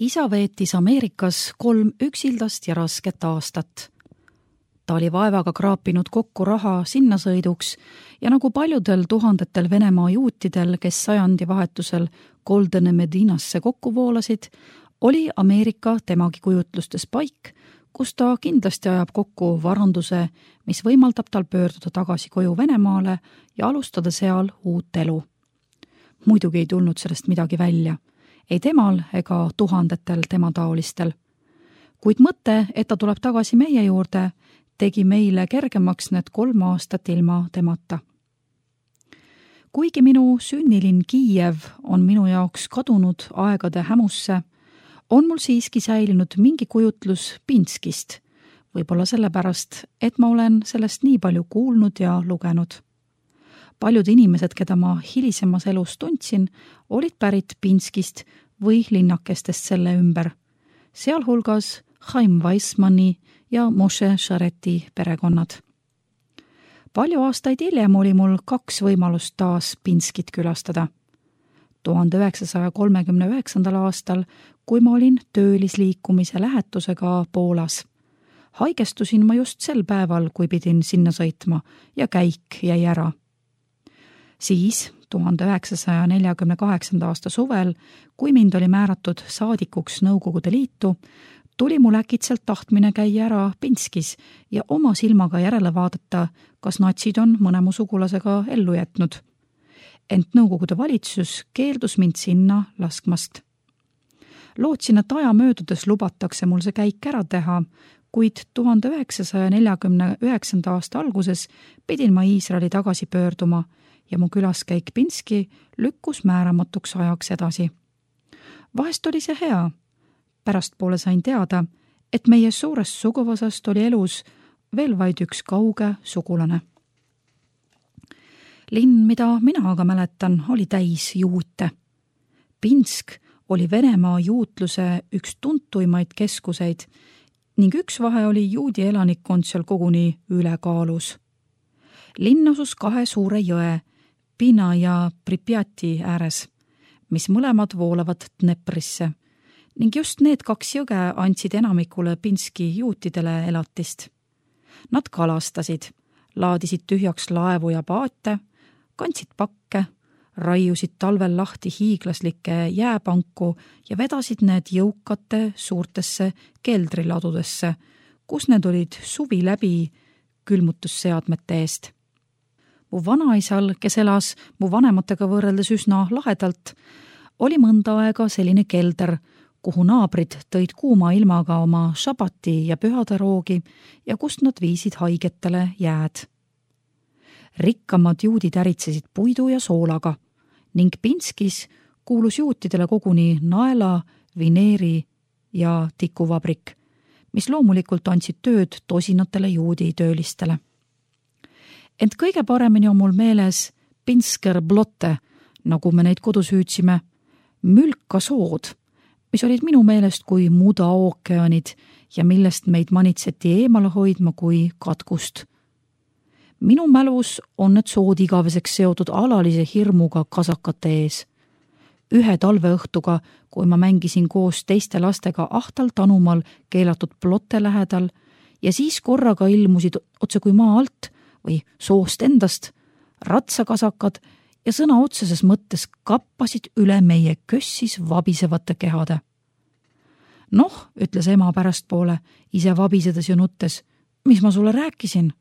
Isa veetis Ameerikas 3 üksildast ja rasket aastat. Ta oli vaevaga kraapinud kokku raha sinnasõiduks ja nagu paljudel tuhandetel Venemaa juutidel, kes sajandivahetusel Goldene Medinasse kokku voolasid, oli Ameerika temagi kujutlustes paik, kus ta kindlasti ajab kokku varanduse, mis võimaldab tal pöörduda tagasi koju Venemaale ja alustada seal uut elu. Muidugi ei tulnud sellest midagi välja, ei temal ega tuhandetel tema taolistel. Kuid mõte, et ta tuleb tagasi meie juurde, tegi meile kergemaks need 3 aastat ilma temata. Kuigi minu sünnilinn Kiiev on minu jaoks kadunud aegade hämusse, on mul siiski säilinud mingi kujutlus Pinskist, võib-olla sellepärast, et ma olen sellest nii palju kuulnud ja lugenud. Paljud inimesed, keda ma hilisemas elus tundsin, olid pärit Pinskist või linnakestest selle ümber, sealhulgas Chaim Weissmanni ja Moshe Shareti perekonnad. Palju aastaid hiljem oli mul 2 võimalust taas Pinskit külastada. 1939. aastal, kui ma olin töölisliikumise lähetusega Poolas. Haigestusin ma just sel päeval, kui pidin sinna sõitma ja käik jäi ära. Siis 1948. aasta suvel, kui mind oli määratud saadikuks Nõukogude Liitu, tuli mul äkitselt tahtmine käia ära Pinskis ja oma silmaga järele vaadata, kas natsid on mõne mu sugulasega ellu jätnud. Ent Nõukogude valitsus keeldus mind sinna laskmast. Lootsin, et aja möödudes lubatakse mul see käik ära teha, kuid 1949. aasta alguses pidin ma Iisraeli tagasi pöörduma ja mu külaskäik Pinski lükkus määramatuks ajaks edasi. Vahest oli see hea. Pärastpoole sain teada, et meie suurest suguvõsast oli elus veel vaid üks kauge sugulane. Linn, mida mina aga mäletan, oli täis juute. Pinsk oli Venemaa juutluse üks tuntuimaid keskuseid ning üks vahe oli juudi elanikkond seal koguni ülekaalus. Linn asus 2 suure jõe, Pina ja Pripjati ääres, mis mõlemad voolavad Dneprisse ning just need 2 jõge andsid enamikule Pinski juutidele elatist. Nad kalastasid, laadisid tühjaks laevu ja paate, kandsid pakke, raiusid talvel lahti hiiglaslikke jääpanku ja vedasid need jõukate suurtesse keldriladudesse, kus need olid suvi läbi külmutusseadmete eest. Mu vanaisal, kes elas mu vanematega võrreldes üsna lahedalt, oli mõnda aega selline kelder, kuhu naabrid tõid kuuma ilmaga oma šabati ja pühaderoogi ja kust nad viisid haigetele jääd. Rikkamad juudid äritsesid puidu ja soolaga ning Pinskis kuulus juutidele koguni naela, vineeri ja tikuvabrik, mis loomulikult andsid tööd tosinatele juudi töölistele. Ent kõige paremini on mul meeles Pinsker blotte, nagu me neid kodus hüüdsime, mülkasood, mis olid minu meelest kui muda ookeanid ja millest meid manitseti eemale hoidma kui katkust. Minu mälus on need sood igaveseks seotud alalise hirmuga kasakate ees. Ühe talveõhtuga, kui ma mängisin koos teiste lastega ahtal tanumal keelatud plotte lähedal ja siis korraga ilmusid otse kui maa alt või soost endast ratsakasakad ja sõna otseses mõttes kappasid üle meie kössis vabisevate kehade. Noh, ütles ema pärastpoole, ise vabisedes ja nuttes, mis ma sulle rääkisin?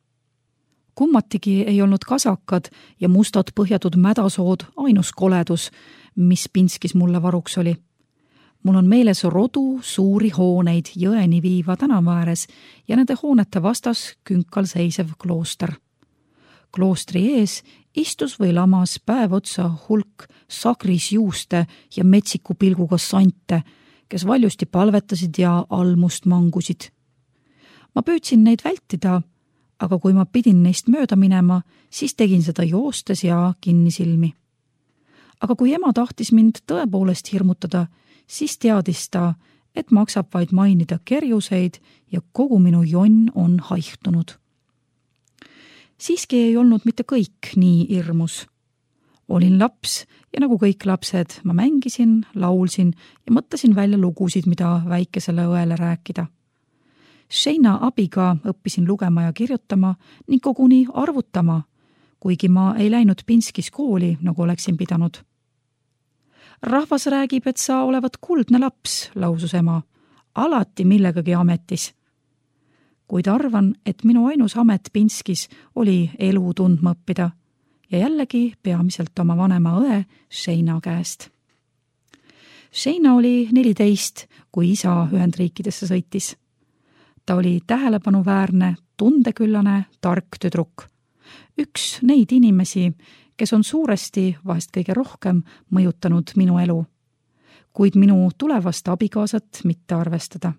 Kummatigi ei olnud kasakad ja mustad põhjatud mädasood ainus koledus, mis Pinskis mulle varuks oli. Mul on meeles rodu suuri hooneid jõeni viiva tänava ääres ja nende hoonete vastas künkal seisev klooster. Kloostri ees istus või lamas päev otsa hulk sakris juuste ja metsiku pilguga sante, kes valjusti palvetasid ja almust mangusid. Ma püüdsin neid vältida, aga kui ma pidin neist mööda minema, siis tegin seda joostes ja kinnisilmi. Aga kui ema tahtis mind tõepoolest hirmutada, siis teadis ta, et maksab vaid mainida kerjuseid ja kogu minu jonn on haihtunud. Siiski ei olnud mitte kõik nii hirmus. Olin laps ja nagu kõik lapsed, ma mängisin, laulsin ja mõtlesin välja lugusid, mida väikesele õele rääkida. Sheina abiga õppisin lugema ja kirjutama ning koguni arvutama, kuigi ma ei läinud Pinskis kooli, nagu oleksin pidanud. Rahvas räägib, et sa olevat kuldne laps, lausus ema, alati millegagi ametis. Kuid arvan, et minu ainus amet Pinskis oli elu tundma õppida ja jällegi peamiselt oma vanema õe Sheina käest. Sheina oli 14, kui isa Ühendriikidesse sõitis. Ta oli tähelepanuväärne, tundeküllane, tark tüdruk. Üks neid inimesi, kes on suuresti, vahest kõige rohkem, mõjutanud minu elu, kuid minu tulevast abikaasat mitte arvestada.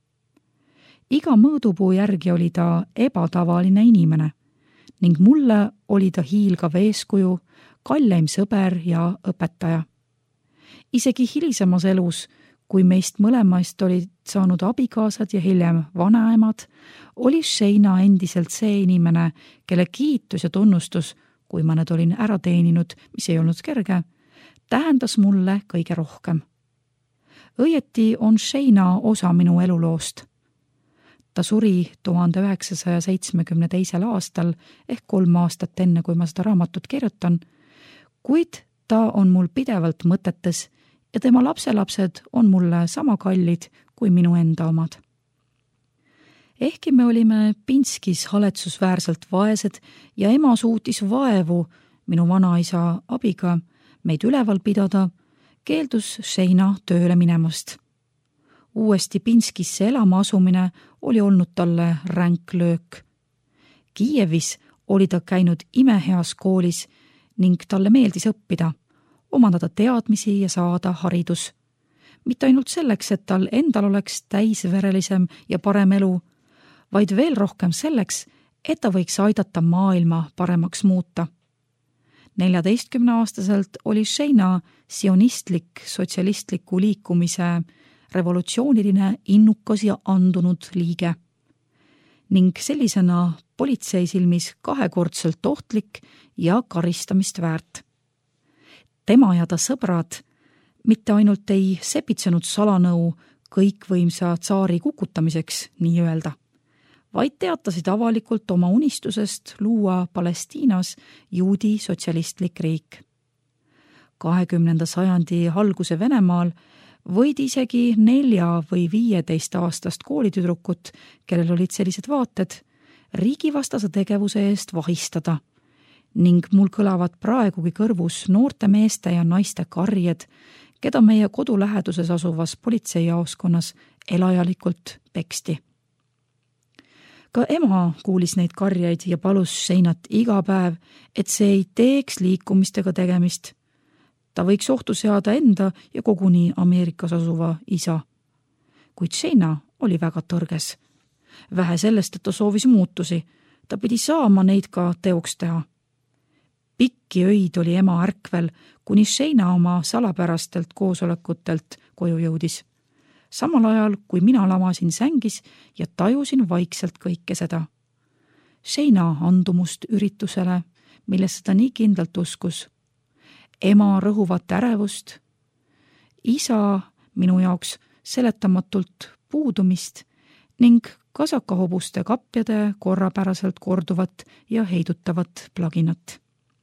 Iga mõõdupuu järgi oli ta ebatavaline inimene ning mulle oli ta hiilgav eeskuju, kalleim sõber ja õpetaja. Isegi hilisemas elus, kui meist mõlemast olid saanud abikaasad ja hiljem vanaemad, oli Sheina endiselt see inimene, kelle kiitus ja tunnustus, kui ma need olin ära teeninud, mis ei olnud kerge, tähendas mulle kõige rohkem. Õieti on Sheina osa minu eluloost. Ta suri 1972. aastal ehk 3 aastat enne, kui ma seda raamatut kirjutan, kuid ta on mul pidevalt mõtetes ja tema lapselapsed on mulle sama kallid kui minu enda omad. Ehkki me olime Pinskis haletsusväärselt vaesed ja ema suutis vaevu minu vanaisa abiga meid üleval pidada, keeldus Sheina tööle minemast. Uuesti Pinskisse elama asumine oli olnud talle ränk löök. Kiievis oli ta käinud imeheas koolis ning talle meeldis õppida, omandada teadmisi ja saada haridus. Mitte ainult selleks, et tal endal oleks täisverelisem ja parem elu, vaid veel rohkem selleks, et ta võiks aidata maailma paremaks muuta. 14-aastaselt oli Sheina sionistlik sotsialistliku liikumise revolutsiooniline, innukas ja andunud liige ning sellisena politsei silmis 2-kordselt ohtlik ja karistamist väärt. Tema ja ta sõbrad mitte ainult ei sepitsenud salanõu kõikvõimsa tsaari kukutamiseks, nii öelda, vaid teatasid avalikult oma unistusest luua Palestiinas juudi sotsialistlik riik. 20. sajandi alguse Venemaal võid isegi 4 või 15 aastast koolitüdrukut, kellel olid sellised vaated, riigivastase tegevuse eest vahistada ning mul kõlavad praegugi kõrvus noorte meeste ja naiste karjed, keda meie koduläheduses asuvas politseijaoskonnas elajalikult peksti. Ka ema kuulis neid karjaid ja palus Sheinat iga päev, et see ei teeks liikumistega tegemist. Ta võiks ohtu seada enda ja koguni Ameerikas asuva isa. Kuid Sheina oli väga tõrges. Vähe sellest, et ta soovis muutusi, ta pidi saama neid ka teoks teha. Pikki öid oli ema ärkvel, kuni Sheina oma salapärastelt koosolekutelt koju jõudis. Samal ajal, kui mina lamasin sängis ja tajusin vaikselt kõike seda. Sheina andumust üritusele, millesse ta nii kindlalt uskus. Ema rõhuvat ärevust, isa minu jaoks seletamatult puudumist ning kasakahobuste kapjade korrapäraselt korduvat ja heidutavat plaginat.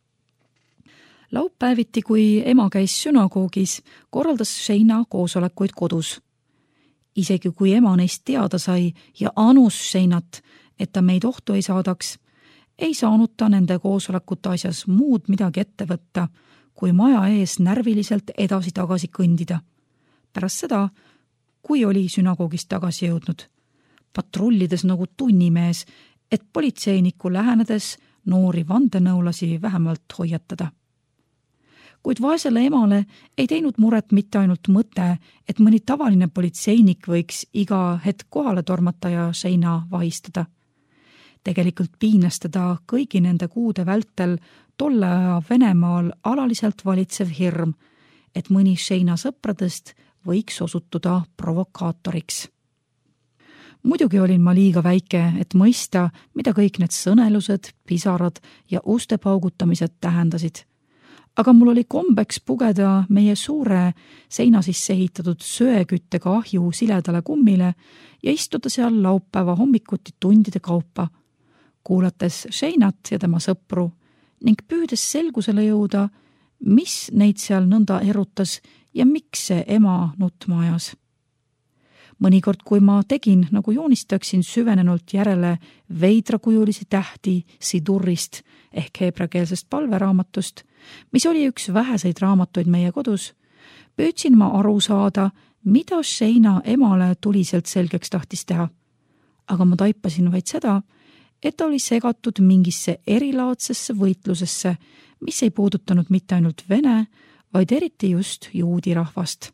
Laupäeviti, kui ema käis sünagoogis, korraldas Sheina koosolekuid kodus. Isegi kui ema neist teada sai ja anus Sheinat, et ta meid ohtu ei saadaks, ei saanud ta nende koosolekute asjas muud midagi ette võtta, kui maja ees närviliselt edasi-tagasi kõndida. Pärast seda, kui oli sünagoogist tagasi jõudnud, patrullides nagu tunnimees, et politseinikku lähenedes noori vandenõulasi vähemalt hoiatada. Kuid vaesele emale ei teinud muret mitte ainult mõte, et mõni tavaline politseinik võiks iga hetk kohale tormata ja Sheina vahistada. Tegelikult piinas teda kõigi nende kuude vältel tolle aja Venemaal alaliselt valitsev hirm, et mõni Sheina sõpradest võiks osutuda provokaatoriks. Muidugi olin ma liiga väike, et mõista, mida kõik need sõnelused, pisarad ja uste paugutamised tähendasid. aga mul oli kombeks pugeda meie suure seina sisse ehitatud söeküttega ahju siledale kummile ja istuda seal laupäeva hommikuti tundide kaupa, kuulates Sheinat ja tema sõpru ning püüdes selgusele jõuda, mis neid seal nõnda erutas ja miks see ema nutma ajas. Mõnikord, kui ma tegin, nagu joonistaksin süvenenult järele veidrakujulisi tähti sidurrist ehk heebreakeelsest palveraamatust, mis oli üks väheseid raamatuid meie kodus, püüdsin ma aru saada, mida Sheina emale tuliselt selgeks tahtis teha. Aga ma taipasin vaid seda, et ta oli segatud mingisse erilaadsesse võitlusesse, mis ei puudutanud mitte ainult vene, vaid eriti just juudi rahvast.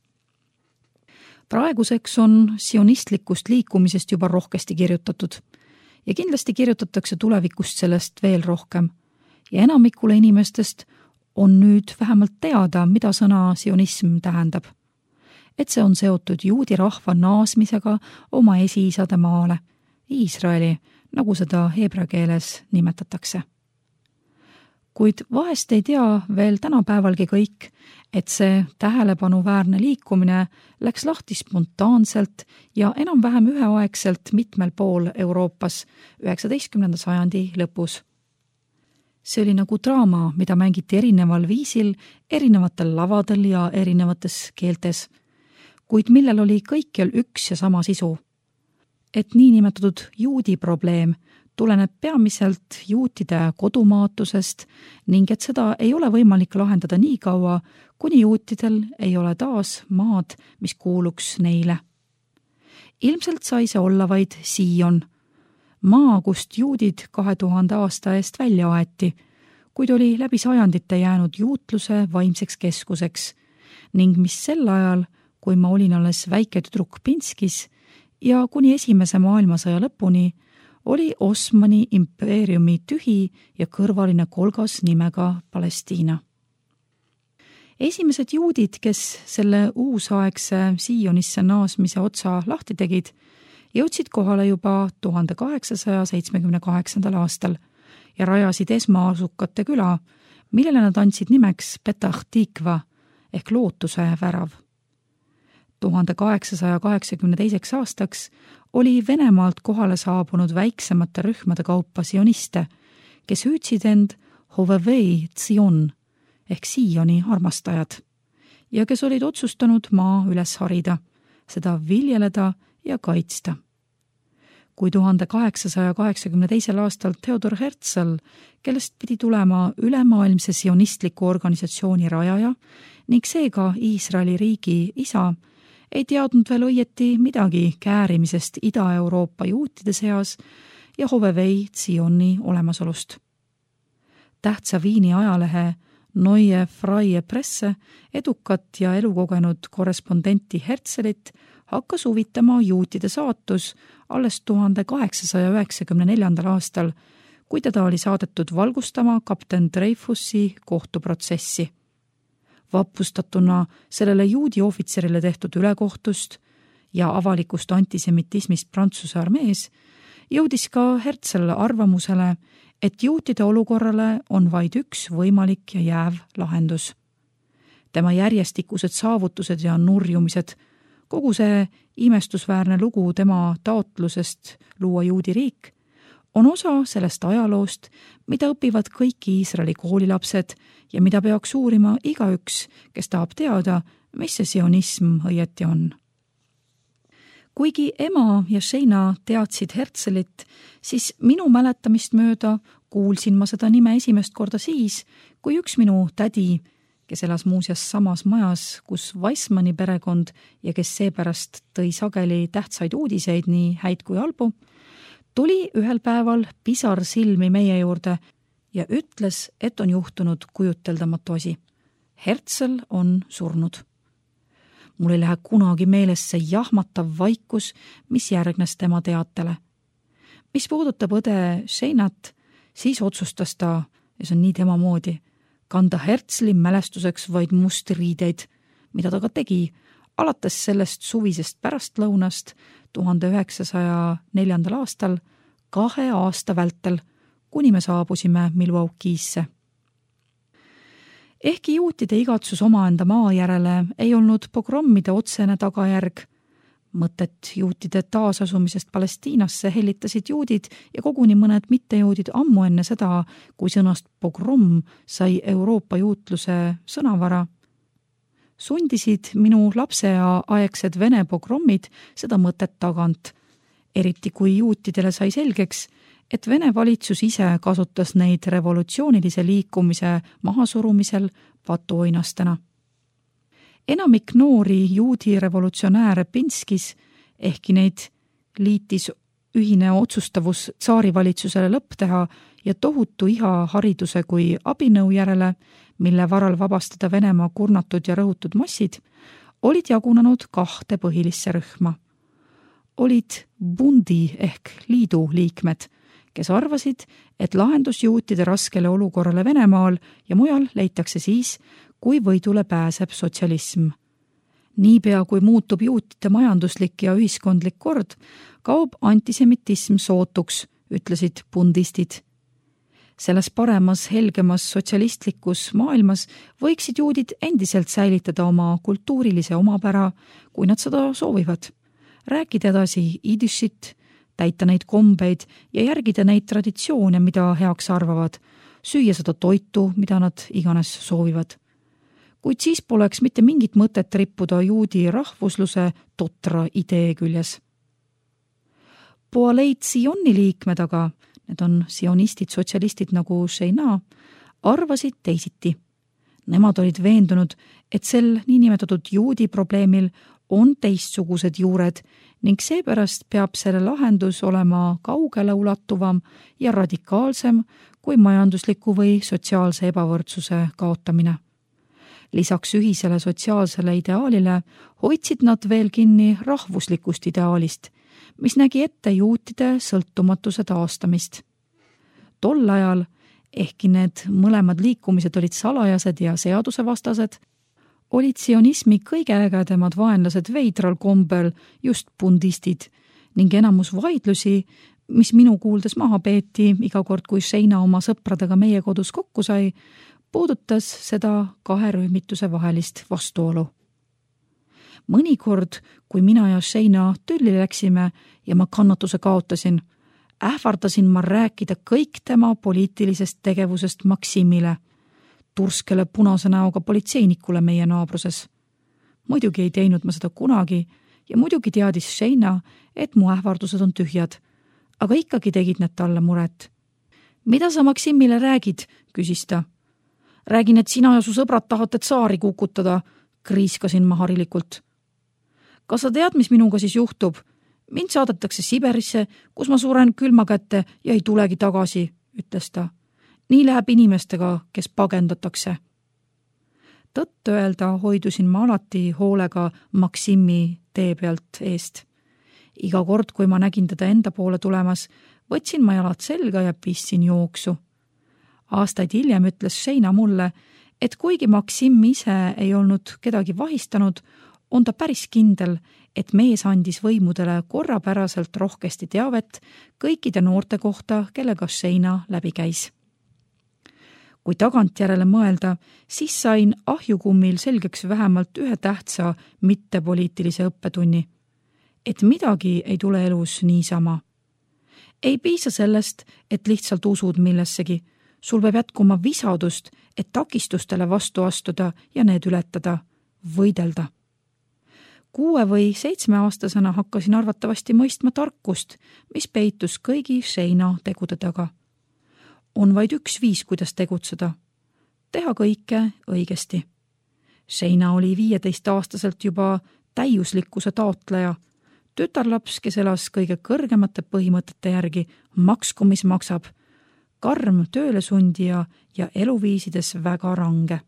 Praeguseks on sionistlikust liikumisest juba rohkesti kirjutatud ja kindlasti kirjutatakse tulevikust sellest veel rohkem. Ja enamikule inimestest on nüüd vähemalt teada, mida sõna sionism tähendab. Et see on seotud juudi rahva naasmisega oma esiisade maale, Iisraeli, nagu seda heebrea keeles nimetatakse. Kuid vahest ei tea veel tänapäevalgi kõik, et see tähelepanuväärne liikumine läks lahti spontaanselt ja enam-vähem üheaegselt mitmel pool Euroopas 19. sajandi lõpus. See oli nagu draama, mida mängiti erineval viisil, erinevatel lavadel ja erinevates keeltes, kuid millel oli kõikjal üks ja sama sisu. Et niinimetatud juudi probleem tuleneb peamiselt juutide kodumaatusest ning et seda ei ole võimalik lahendada nii kaua, kuni juutidel ei ole taas maad, mis kuuluks neile. Ilmselt sai see olla vaid Sion, maa, kust juudid 2000 aasta eest välja aeti, kuid oli läbi sajandite jäänud juutluse vaimseks keskuseks ning mis sel ajal, kui ma olin alles väike tüdruk Pinskis ja kuni esimese maailmasõja lõpuni, oli Osmani impeeriumi tühi ja kõrvaline kolgas nimega Palestiina. Esimesed juudid, kes selle uusaegse Sionisse naasmise otsa lahti tegid, jõudsid kohale juba 1878. aastal ja rajasid esmaasukate küla, millele nad andsid nimeks Petah Tikva ehk lootuse värav. 1882. aastaks oli Venemaalt kohale saabunud väiksemate rühmade kaupa sioniste, kes hüüdsid end Hovevei Tsion ehk Sioni armastajad ja kes olid otsustanud maa üles harida, seda viljeleda ja kaitsta. Kui 1882. aastal Theodor Herzl, kellest pidi tulema ülemaailmse sionistliku organisatsiooni rajaja ning seega Iisraeli riigi isa, ei teadnud veel õieti midagi käärimisest Ida-Euroopa juutide seas ja Hovevei Tsioni olemasolust. Tähtsa Viini ajalehe Neue Freie Presse edukat ja elukogenud korrespondenti Herzlit hakkas huvitama juutide saatus alles 1894. aastal, kui teda oli saadetud valgustama kapten Dreyfusi kohtuprotsessi. Vapustatuna sellele juudi ohvitserile tehtud ülekohtust ja avalikust antisemitismist Prantsuse armees, jõudis ka Herzl arvamusele, et juutide olukorrale on vaid üks võimalik ja jääv lahendus. Tema järjestikused saavutused ja nurjumised, kogu see imestusväärne lugu tema taotlusest luua juudi riik, on osa sellest ajaloost, mida õpivad kõik Iisraeli koolilapsed ja mida peaks uurima igaüks, kes tahab teada, mis see sionism õieti on. Kuigi ema ja Sheina teadsid Herzlit, siis minu mäletamist mööda kuulsin ma seda nime esimest korda siis, kui üks minu tädi, kes elas muuseas samas majas, kus Weissmanni perekond ja kes seepärast tõi sageli tähtsaid uudiseid, nii häid kui halbu, tuli ühel päeval pisar silmi meie juurde ja ütles, et on juhtunud kujuteldamatu asi. Herzl on surnud. Mul ei lähe kunagi meeles see jahmatav vaikus, mis järgnes tema teatele. Mis puudutab õde Sheinat, siis otsustas ta, ja see on nii tema moodi, kanda Herzli mälestuseks vaid musti riideid, mida ta ka tegi, alates sellest suvisest pärastlõunast 1904. aastal 2 aasta vältel, kuni me saabusime Milwaukee'sse. Ehkki juutide igatsus omaenda maa järele ei olnud pogrommide otsene tagajärg, mõtet juutide taasasumisest Palestiinasse hellitasid juudid ja koguni mõned mittejuudid ammu enne seda, kui sõnast pogromm sai Euroopa juutluse sõnavara. Sundisid minu lapseea aegsed Vene pogrommid seda mõtet tagant, eriti kui juutidele sai selgeks, et Vene valitsus ise kasutas neid revolutsioonilise liikumise mahasurumisel patuoinastena. Enamik noori juudi revolutsionääre Pinskis, ehkki neid liitis ühine otsustavus tsaarivalitsusele lõpp teha ja tohutu iha hariduse kui abinõu järele, mille varal vabastada Venemaa kurnatud ja rõhutud massid, olid jagunenud 2 põhilisse rühma. Olid bundi ehk liidu liikmed, kes arvasid, et lahendus juutide raskele olukorrale Venemaal ja mujal leitakse siis, kui võidule pääseb sotsialism. Niipea kui muutub juutide majanduslik ja ühiskondlik kord, kaob antisemitism sootuks, ütlesid bundistid. Selles paremas, helgemas sotsialistlikus maailmas võiksid juudid endiselt säilitada oma kultuurilise omapära, kui nad seda soovivad. Rääkida edasi idishit, täita neid kombeid ja järgida neid traditsioone, mida heaks arvavad, süüa seda toitu, mida nad iganes soovivad. Kuid siis poleks mitte mingit mõtet rippuda juudi rahvusluse totra idee küljes. Poaleit Sioni liikmed aga, need on sionistid, sotsialistid nagu Sheina, arvasid teisiti. Nemad olid veendunud, et sel niinimetatud juudi probleemil on teistsugused juured ning seepärast peab selle lahendus olema kaugele ulatuvam ja radikaalsem kui majandusliku või sotsiaalse ebavõrdsuse kaotamine. Lisaks ühisele sotsiaalsele ideaalile hoidsid nad veel kinni rahvuslikust ideaalist, mis nägi ette juutide sõltumatuse taastamist. Tol ajal, ehkki need mõlemad liikumised olid salajased ja seadusevastased, olid sionismi kõige ägedamad vaenlased veidral kombel just bundistid ning enamus vaidlusi, mis minu kuuldes maha peeti iga kord, kui Sheina oma sõpradega meie kodus kokku sai, puudutas seda 2 rühmituse vahelist vastuolu. Mõnikord, kui mina ja Sheina tülli läksime ja ma kannatuse kaotasin, ähvardasin ma rääkida kõik tema poliitilisest tegevusest Maksimile, turskele punase näoga politseinikule meie naabruses. Muidugi ei teinud ma seda kunagi ja muidugi teadis Sheina, et mu ähvardused on tühjad, aga ikkagi tegid need talle muret. Mida sa Maksimile räägid, küsis ta. Räägin, et sina ja su sõbrad tahate tsaari kukutada, kriiskasin ma harilikult. Kas sa tead, mis minuga siis juhtub? Mind saadetakse Siberisse, kus ma suren külma kätte ja ei tulegi tagasi, ütles ta. Nii läheb inimestega, kes pagendatakse. Tõtt öelda hoidusin ma alati hoolega Maksimi tee pealt eest. Iga kord, kui ma nägin teda enda poole tulemas, võtsin ma jalad selga ja pistsin jooksu. Aastaid hiljem ütles Sheina mulle, et kuigi Maksim ise ei olnud kedagi vahistanud, on ta päris kindel, et mees andis võimudele korrapäraselt rohkesti teavet kõikide noorte kohta, kellega Sheina läbi käis. Kui tagantjärele mõelda, siis sain ahjukummil selgeks vähemalt ühe tähtsa mittepoliitilise õppetunni. Et midagi ei tule elus niisama. Ei piisa sellest, et lihtsalt usud millessegi. Sul peab jätkuma visadust, et takistustele vastu astuda ja need ületada, võidelda. 6 või 7 aastasena hakkasin arvatavasti mõistma tarkust, mis peitus kõigi Sheina tegude taga. On vaid üks viis, kuidas tegutseda. Teha kõike õigesti. Sheina oli 15-aastaselt juba täiuslikkuse taotleja, tütarlaps, kes elas kõige kõrgemate põhimõtete järgi, maksku mis maksab, karm töölesundija ja eluviisides väga range.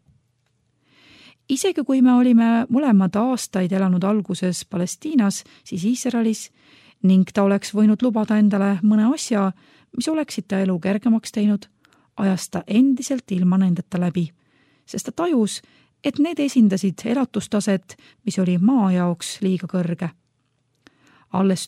Isegi kui me olime mõlemad aastaid elanud alguses Palestiinas, siis Iisraelis ning ta oleks võinud lubada endale mõne asja, mis oleksid ta elu kergemaks teinud, ajas ta endiselt ilma nendeta läbi, sest ta tajus, et need esindasid elatustaset, mis oli maa jaoks liiga kõrge. Alles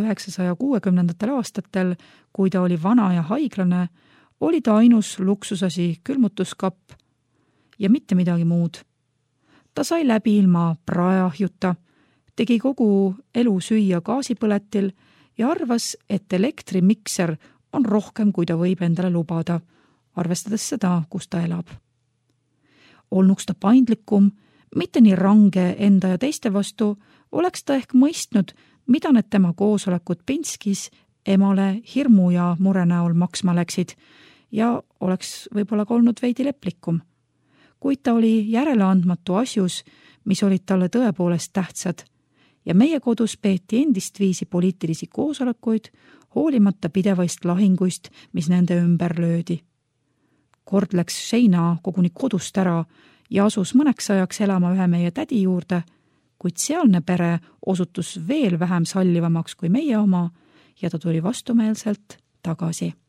1960. aastatel, kui ta oli vana ja haiglane, oli ta ainus luksusasi külmutuskapp ja mitte midagi muud. Ta sai läbi ilma praeahjuta, tegi kogu elu süüa gaasipõletil ja arvas, et elektrimikser on rohkem, kui ta võib endale lubada, arvestades seda, kus ta elab. Olnuks ta paindlikum, mitte nii range enda ja teiste vastu, oleks ta ehk mõistnud, mida need tema koosolekud Pinskis emale hirmu ja mure näol maksma läksid ja oleks võib-olla ka olnud veidi leplikum. Kuid ta oli järeleandmatu asjus, mis olid talle tõepoolest tähtsad ja meie kodus peeti endist viisi poliitilisi koosolekuid, hoolimata pidevaist lahinguist, mis nende ümber löödi. Kord läks Seina koguni kodust ära ja asus mõneks ajaks elama ühe meie tädi juurde, kuid sealne pere osutus veel vähem sallivamaks kui meie oma ja ta tuli vastumeelselt tagasi.